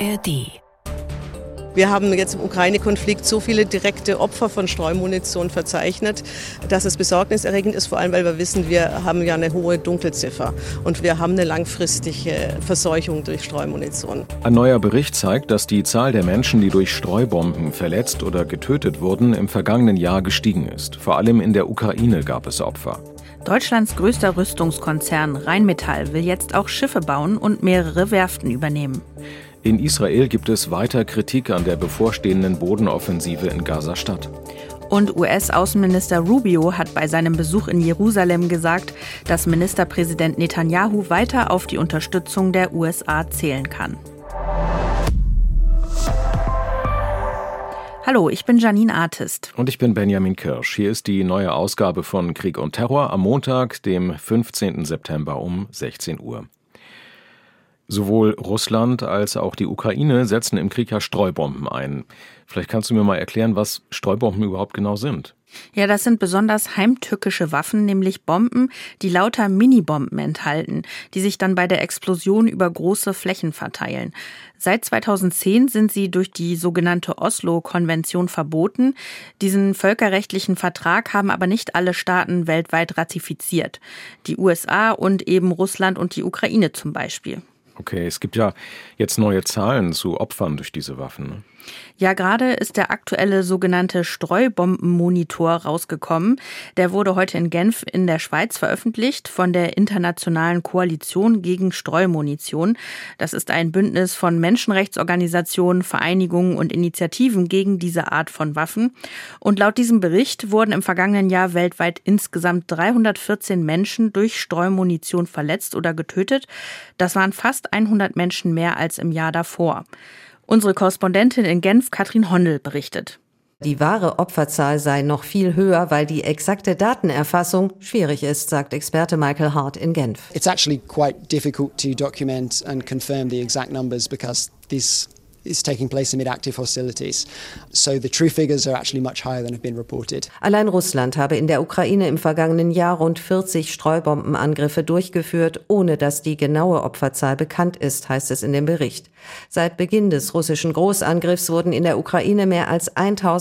ARD. Wir haben jetzt im Ukraine-Konflikt so viele direkte Opfer von Streumunition verzeichnet, dass es besorgniserregend ist, vor allem weil wir wissen, wir haben ja eine hohe Dunkelziffer und wir haben eine langfristige Verseuchung durch Streumunition. Ein neuer Bericht zeigt, dass die Zahl der Menschen, die durch Streubomben verletzt oder getötet wurden, im vergangenen Jahr gestiegen ist. Vor allem in der Ukraine gab es Opfer. Deutschlands größter Rüstungskonzern Rheinmetall will jetzt auch Schiffe bauen und mehrere Werften übernehmen. In Israel gibt es weiter Kritik an der bevorstehenden Bodenoffensive in Gaza-Stadt. Und US-Außenminister Rubio hat bei seinem Besuch in Jerusalem gesagt, dass Ministerpräsident Netanyahu weiter auf die Unterstützung der USA zählen kann. Hallo, ich bin Janine Artist. Und ich bin Benjamin Kirsch. Hier ist die neue Ausgabe von Krieg und Terror am Montag, dem 15. September um 16 Uhr. Sowohl Russland als auch die Ukraine setzen im Krieg ja Streubomben ein. Vielleicht kannst du mir mal erklären, was Streubomben überhaupt genau sind. Ja, das sind besonders heimtückische Waffen, nämlich Bomben, die lauter Minibomben enthalten, die sich dann bei der Explosion über große Flächen verteilen. Seit 2010 sind sie durch die sogenannte Oslo-Konvention verboten. Diesen völkerrechtlichen Vertrag haben aber nicht alle Staaten weltweit ratifiziert. Die USA und eben Russland und die Ukraine zum Beispiel. Okay, es gibt ja jetzt neue Zahlen zu Opfern durch diese Waffen, ne? Ja, gerade ist der aktuelle sogenannte Streubombenmonitor rausgekommen. Der wurde heute in Genf in der Schweiz veröffentlicht von der Internationalen Koalition gegen Streumunition. Das ist ein Bündnis von Menschenrechtsorganisationen, Vereinigungen und Initiativen gegen diese Art von Waffen. Und laut diesem Bericht wurden im vergangenen Jahr weltweit insgesamt 314 Menschen durch Streumunition verletzt oder getötet. Das waren fast 100 Menschen mehr als im Jahr davor. Unsere Korrespondentin in Genf, Katrin Hondel, berichtet. Die wahre Opferzahl sei noch viel höher, weil die exakte Datenerfassung schwierig ist, sagt Experte Michael Hart in Genf. It's actually quite difficult to document and confirm the exact numbers because this is taking place amid active hostilities. So the true figures are actually much higher than have been reported. Allein Russland habe in der Ukraine im vergangenen Jahr rund 40 Streubombenangriffe durchgeführt, ohne dass die genaue Opferzahl bekannt ist, heißt es in dem Bericht. Seit Beginn des russischen Großangriffs wurden in der Ukraine mehr als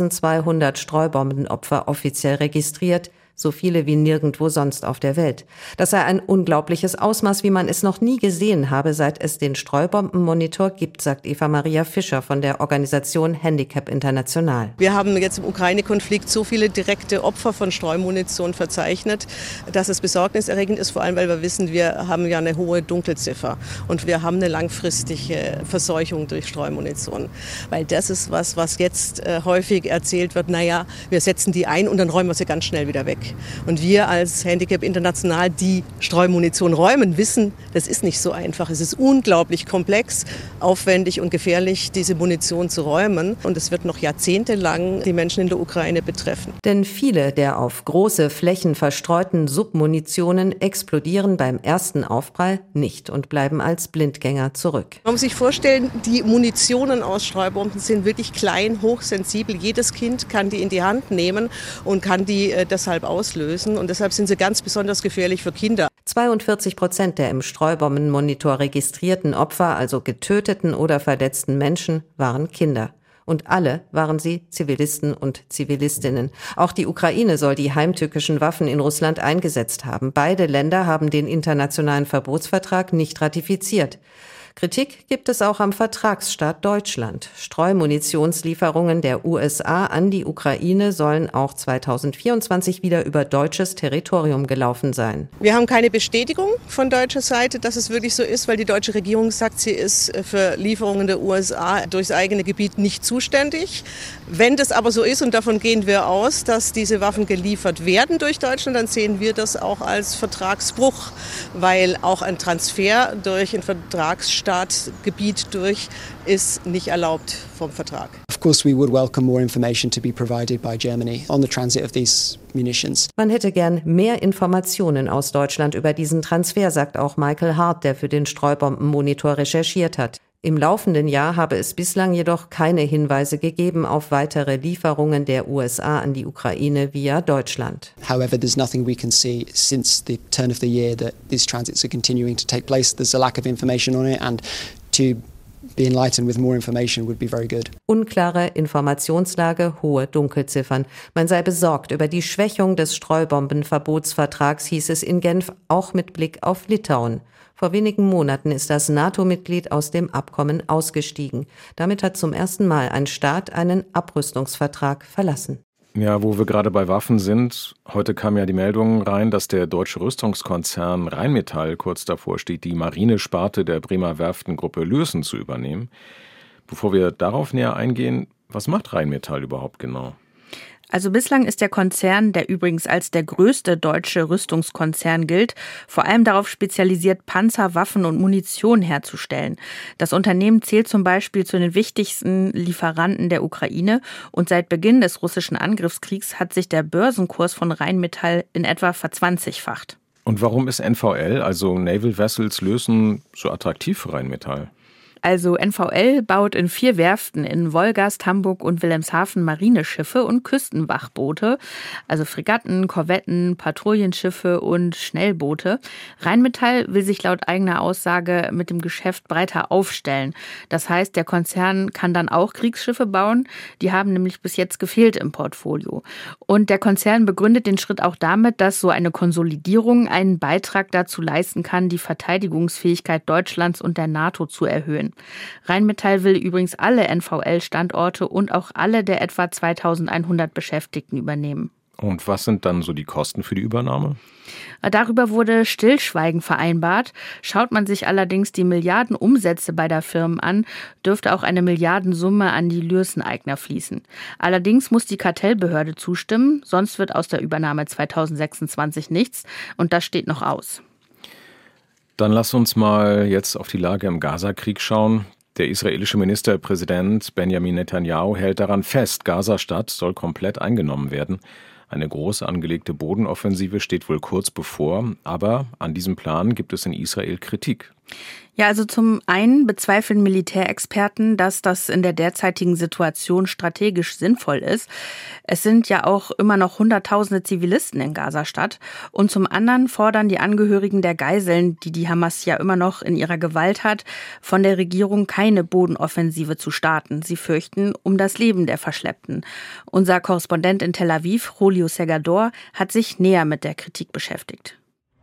1200 Streubombenopfer offiziell registriert, so viele wie nirgendwo sonst auf der Welt. Das sei ein unglaubliches Ausmaß, wie man es noch nie gesehen habe, seit es den Streubombenmonitor gibt, sagt Eva-Maria Fischer von der Organisation Handicap International. Wir haben jetzt im Ukraine-Konflikt so viele direkte Opfer von Streumunition verzeichnet, dass es besorgniserregend ist, vor allem weil wir wissen, wir haben ja eine hohe Dunkelziffer und wir haben eine langfristige Verseuchung durch Streumunition. Weil das ist was jetzt häufig erzählt wird, naja, wir setzen die ein und dann räumen wir sie ganz schnell wieder weg. Und wir als Handicap International, die Streumunition räumen, wissen, das ist nicht so einfach. Es ist unglaublich komplex, aufwendig und gefährlich, diese Munition zu räumen. Und es wird noch jahrzehntelang die Menschen in der Ukraine betreffen. Denn viele der auf große Flächen verstreuten Submunitionen explodieren beim ersten Aufprall nicht und bleiben als Blindgänger zurück. Man muss sich vorstellen, die Munitionen aus Streubomben sind wirklich klein, hochsensibel. Jedes Kind kann die in die Hand nehmen und kann die deshalb auslösen. Und deshalb sind sie ganz besonders gefährlich für Kinder. 42% der im Streubombenmonitor registrierten Opfer, also getöteten oder verletzten Menschen, waren Kinder. Und alle waren sie Zivilisten und Zivilistinnen. Auch die Ukraine soll die heimtückischen Waffen in Russland eingesetzt haben. Beide Länder haben den internationalen Verbotsvertrag nicht ratifiziert. Kritik gibt es auch am Vertragsstaat Deutschland. Streumunationslieferungen der USA an die Ukraine sollen auch 2024 wieder über deutsches Territorium gelaufen sein. Wir haben keine Bestätigung von deutscher Seite, dass es wirklich so ist, weil die deutsche Regierung sagt, sie ist für Lieferungen der USA durchs eigene Gebiet nicht zuständig. Wenn das aber so ist, und davon gehen wir aus, dass diese Waffen geliefert werden durch Deutschland, dann sehen wir das auch als Vertragsbruch, weil auch ein Transfer durch ein Vertragsstaat Gebiet durch ist nicht erlaubt vom Vertrag. Of course we would welcome more information to be provided by Germany on the transit of these munitions. Man hätte gern mehr Informationen aus Deutschland über diesen Transfer, sagt auch Michael Hart, der für den Streubombenmonitor recherchiert hat. Im laufenden Jahr habe es bislang jedoch keine Hinweise gegeben auf weitere Lieferungen der USA an die Ukraine via Deutschland. However, there's nothing we can see since the turn of the year that these transits are continuing to take place. There's a lack of information on it, and to be enlightened with more information would be very good. Unklare Informationslage, hohe Dunkelziffern. Man sei besorgt über die Schwächung des Streubombenverbotsvertrags, hieß es in Genf, auch mit Blick auf Litauen. Vor wenigen Monaten ist das NATO-Mitglied aus dem Abkommen ausgestiegen. Damit hat zum ersten Mal ein Staat einen Abrüstungsvertrag verlassen. Ja, wo wir gerade bei Waffen sind. Heute kam ja die Meldung rein, dass der deutsche Rüstungskonzern Rheinmetall kurz davor steht, die Marinesparte der Bremer Werftengruppe Lürssen zu übernehmen. Bevor wir darauf näher eingehen, was macht Rheinmetall überhaupt genau? Also bislang ist der Konzern, der übrigens als der größte deutsche Rüstungskonzern gilt, vor allem darauf spezialisiert, Panzer, Waffen und Munition herzustellen. Das Unternehmen zählt zum Beispiel zu den wichtigsten Lieferanten der Ukraine und seit Beginn des russischen Angriffskriegs hat sich der Börsenkurs von Rheinmetall in etwa verzwanzigfacht. Und warum ist NVL, also Naval Vessels Lürssen, so attraktiv für Rheinmetall? Also NVL baut in 4 Werften in Wolgast, Hamburg und Wilhelmshaven Marineschiffe und Küstenwachboote, also Fregatten, Korvetten, Patrouillenschiffe und Schnellboote. Rheinmetall will sich laut eigener Aussage mit dem Geschäft breiter aufstellen. Das heißt, der Konzern kann dann auch Kriegsschiffe bauen. Die haben nämlich bis jetzt gefehlt im Portfolio. Und der Konzern begründet den Schritt auch damit, dass so eine Konsolidierung einen Beitrag dazu leisten kann, die Verteidigungsfähigkeit Deutschlands und der NATO zu erhöhen. Rheinmetall will übrigens alle NVL-Standorte und auch alle der etwa 2100 Beschäftigten übernehmen. Und was sind dann so die Kosten für die Übernahme? Darüber wurde Stillschweigen vereinbart. Schaut man sich allerdings die Milliardenumsätze beider Firmen an, dürfte auch eine Milliardensumme an die Lürssen-Eigner fließen. Allerdings muss die Kartellbehörde zustimmen, sonst wird aus der Übernahme 2026 nichts und das steht noch aus. Dann lass uns mal jetzt auf die Lage im Gazakrieg schauen. Der israelische Ministerpräsident Benjamin Netanyahu hält daran fest, Gazastadt soll komplett eingenommen werden. Eine groß angelegte Bodenoffensive steht wohl kurz bevor, aber an diesem Plan gibt es in Israel Kritik. Ja, also zum einen bezweifeln Militärexperten, dass das in der derzeitigen Situation strategisch sinnvoll ist. Es sind ja auch immer noch Hunderttausende Zivilisten in Gazastadt. Und zum anderen fordern die Angehörigen der Geiseln, die die Hamas ja immer noch in ihrer Gewalt hat, von der Regierung keine Bodenoffensive zu starten. Sie fürchten um das Leben der Verschleppten. Unser Korrespondent in Tel Aviv, Julio Segador, hat sich näher mit der Kritik beschäftigt.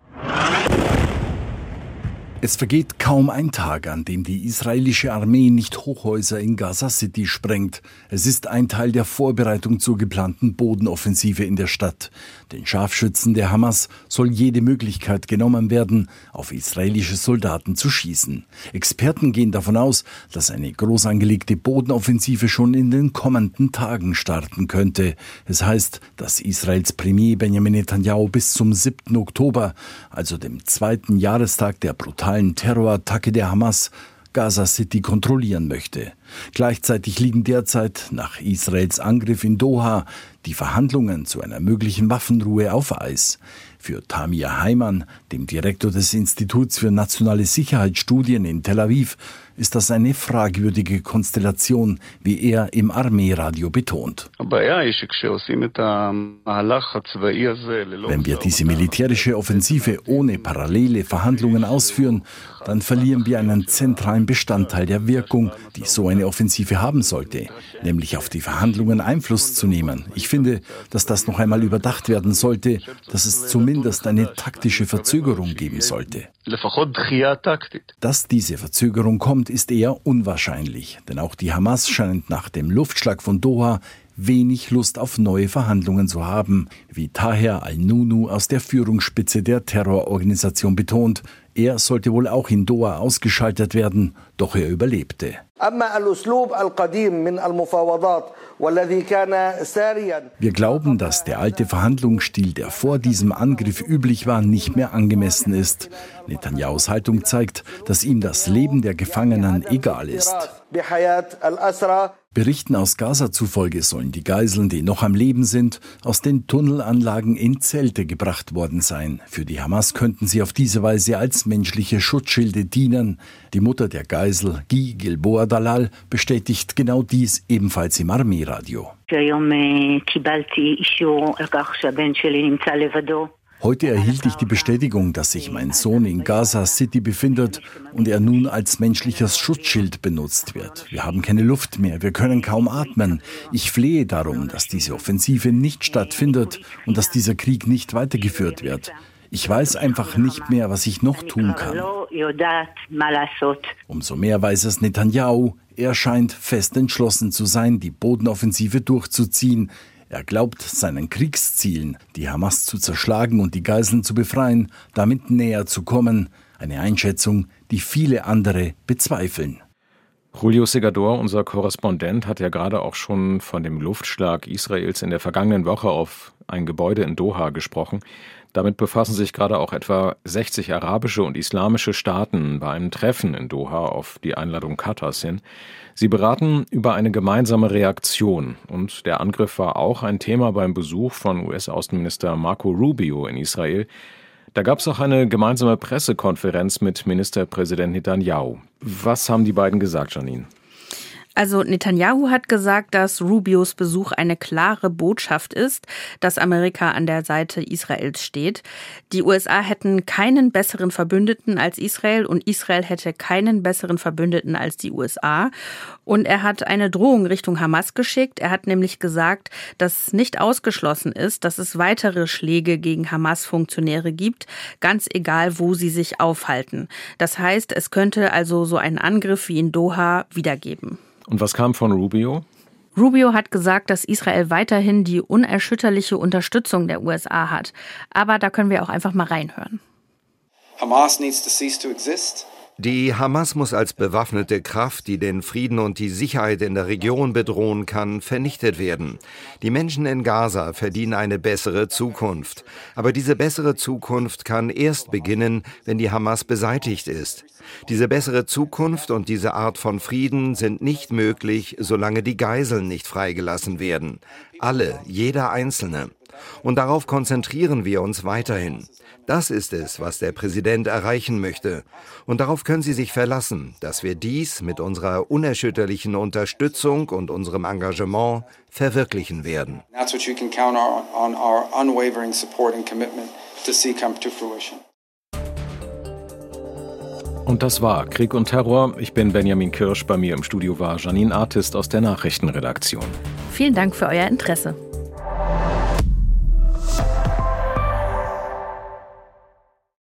Es vergeht kaum ein Tag, an dem die israelische Armee nicht Hochhäuser in Gaza City sprengt. Es ist ein Teil der Vorbereitung zur geplanten Bodenoffensive in der Stadt. Den Scharfschützen der Hamas soll jede Möglichkeit genommen werden, auf israelische Soldaten zu schießen. Experten gehen davon aus, dass eine groß angelegte Bodenoffensive schon in den kommenden Tagen starten könnte. Es heißt, dass Israels Premier Benjamin Netanyahu bis zum 7. Oktober, also dem 2. Jahrestag der brutalen Terrorattacke der Hamas, Gaza City kontrollieren möchte. Gleichzeitig liegen derzeit nach Israels Angriff in Doha die Verhandlungen zu einer möglichen Waffenruhe auf Eis. Für Tamir Heimann, dem Direktor des Instituts für nationale Sicherheitsstudien in Tel Aviv, ist das eine fragwürdige Konstellation, wie er im Armeeradio betont. Wenn wir diese militärische Offensive ohne parallele Verhandlungen ausführen, dann verlieren wir einen zentralen Bestandteil der Wirkung, die so eine Offensive haben sollte, nämlich auf die Verhandlungen Einfluss zu nehmen. Ich finde, dass das noch einmal überdacht werden sollte, dass es zumindest eine taktische Verzögerung geben sollte. Dass diese Verzögerung kommt, ist eher unwahrscheinlich, denn auch die Hamas scheint nach dem Luftschlag von Doha wenig Lust auf neue Verhandlungen zu haben, wie Taher al-Nunu aus der Führungsspitze der Terrororganisation betont. Er sollte wohl auch in Doha ausgeschaltet werden, doch er überlebte. Wir glauben, dass der alte Verhandlungsstil, der vor diesem Angriff üblich war, nicht mehr angemessen ist. Netanyahus Haltung zeigt, dass ihm das Leben der Gefangenen egal ist. Berichten aus Gaza zufolge sollen die Geiseln, die noch am Leben sind, aus den Tunnelanlagen in Zelte gebracht worden sein. Für die Hamas könnten sie auf diese Weise als menschliche Schutzschilde dienen. Die Mutter der Geisel, Guy Gilboa Dalal, bestätigt genau dies ebenfalls im Armeeradio. Heute erhielt ich die Bestätigung, dass sich mein Sohn in Gaza City befindet und er nun als menschliches Schutzschild benutzt wird. Wir haben keine Luft mehr, wir können kaum atmen. Ich flehe darum, dass diese Offensive nicht stattfindet und dass dieser Krieg nicht weitergeführt wird. Ich weiß einfach nicht mehr, was ich noch tun kann. Umso mehr weiß es Netanyahu. Er scheint fest entschlossen zu sein, die Bodenoffensive durchzuziehen. Er glaubt, seinen Kriegszielen, die Hamas zu zerschlagen und die Geiseln zu befreien, damit näher zu kommen. Eine Einschätzung, die viele andere bezweifeln. Julio Segador, unser Korrespondent, hat ja gerade auch schon von dem Luftschlag Israels in der vergangenen Woche auf ein Gebäude in Doha gesprochen. Damit befassen sich gerade auch etwa 60 arabische und islamische Staaten bei einem Treffen in Doha auf die Einladung Katars hin. Sie beraten über eine gemeinsame Reaktion. Und der Angriff war auch ein Thema beim Besuch von US-Außenminister Marco Rubio in Israel. Da gab es auch eine gemeinsame Pressekonferenz mit Ministerpräsident Netanyahu. Was haben die beiden gesagt, Janine? Also Netanyahu hat gesagt, dass Rubios Besuch eine klare Botschaft ist, dass Amerika an der Seite Israels steht. Die USA hätten keinen besseren Verbündeten als Israel und Israel hätte keinen besseren Verbündeten als die USA. Und er hat eine Drohung Richtung Hamas geschickt. Er hat nämlich gesagt, dass nicht ausgeschlossen ist, dass es weitere Schläge gegen Hamas-Funktionäre gibt, ganz egal, wo sie sich aufhalten. Das heißt, es könnte also so einen Angriff wie in Doha wieder geben. Und was kam von Rubio? Rubio hat gesagt, dass Israel weiterhin die unerschütterliche Unterstützung der USA hat. Aber da können wir auch einfach mal reinhören. Hamas needs to cease to exist. Die Hamas muss als bewaffnete Kraft, die den Frieden und die Sicherheit in der Region bedrohen kann, vernichtet werden. Die Menschen in Gaza verdienen eine bessere Zukunft. Aber diese bessere Zukunft kann erst beginnen, wenn die Hamas beseitigt ist. Diese bessere Zukunft und diese Art von Frieden sind nicht möglich, solange die Geiseln nicht freigelassen werden. Alle, jeder Einzelne. Und darauf konzentrieren wir uns weiterhin. Das ist es, was der Präsident erreichen möchte. Und darauf können Sie sich verlassen, dass wir dies mit unserer unerschütterlichen Unterstützung und unserem Engagement verwirklichen werden. That's what you can count on our unwavering support and commitment to see come to fruition. Und das war Krieg und Terror. Ich bin Benjamin Kirsch. Bei mir im Studio war Janine Artist aus der Nachrichtenredaktion. Vielen Dank für euer Interesse.